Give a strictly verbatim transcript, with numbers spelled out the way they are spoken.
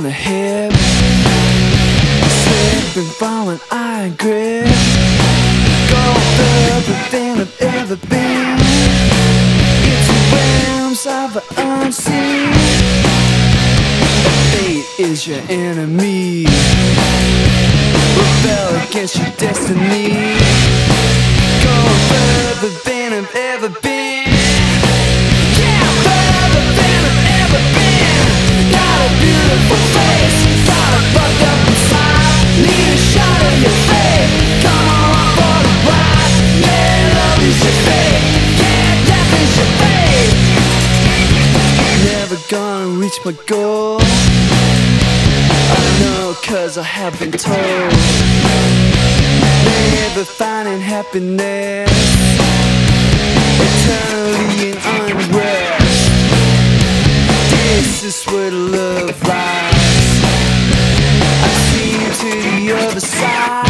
the hip, slipping from an iron grip. Go further than I've ever been, into realms of the unseen. Fate is your enemy, rebel against your destiny. Go further than I've ever been, yeah, further than I've ever been. Got a beautiful face, got a fucked up inside. Need a shot of your faith, come on for the ride. Yeah, love is your fate, yeah, death is your fate. Never gonna reach my goal, I know cause I have been told. Never finding happiness, eternally in unrest. This is where the love lies. I've seen to the other side.